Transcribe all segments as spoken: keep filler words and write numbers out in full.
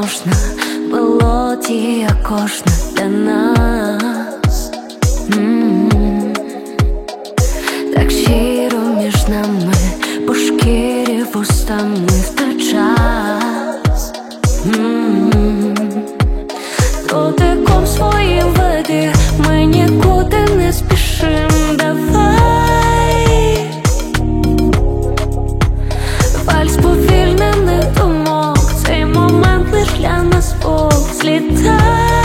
можна, мелодія кожна для нас. М-м-м. Так щиро між нами, по шкірі вустами в той час. М-м-м. Дотиком своїм веди, ми нікуди не спішим, давай. Вальс повільнених думок, цей момент лиш для нас двох. Злітай,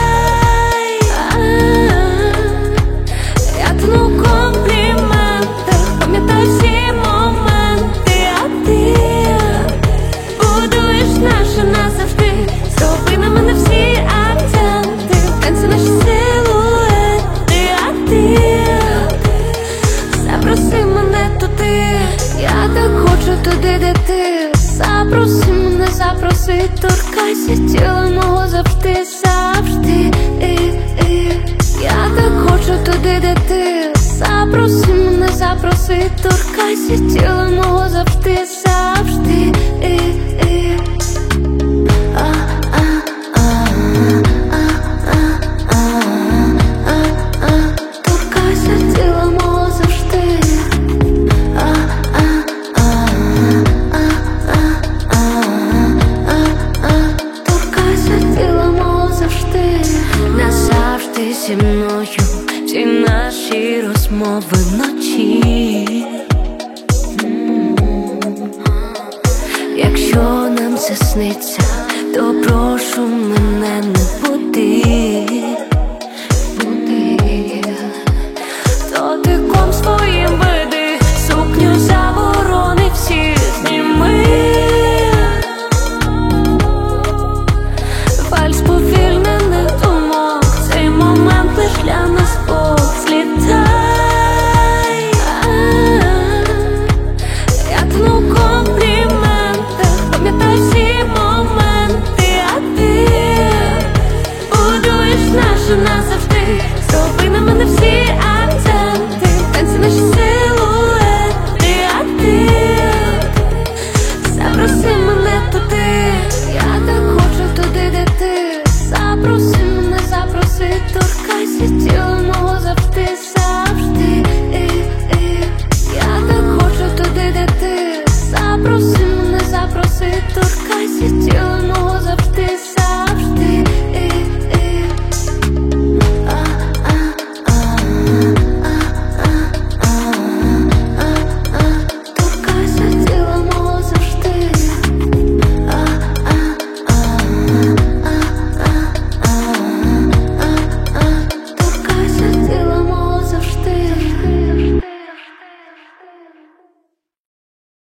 я тону в компліментах, пам'ятай всі моменти, а ти будуєш наше назавжди. Зроби на мене всі акценти, танці наші силуети, а ти запроси мене туди, я так хочу туди, де ти. Запроси мене, запроси, торкайся тіла мого завжди, завжди. Я так хочу туди, де ти. Запроси мене, запроси, торкайся тіла мого завжди, завжди. Назавжди зі мною всі наші розмови вночі. Якщо нам це сниться, то прошу мене не буди. Дотиком своїм веди, сукню заборони всі зніми. Вальс повільнених думок, цей момент лиш для нас двох. Злітай, я тону в компліментах, пам'ятай всі моменти, а ти будуєш наше назавжди. Зроби на мене всі акценти, танці наші силуети, а ти запроси мене туди, я так хочу туди, де ти. Запроси мене, запроси, торкайся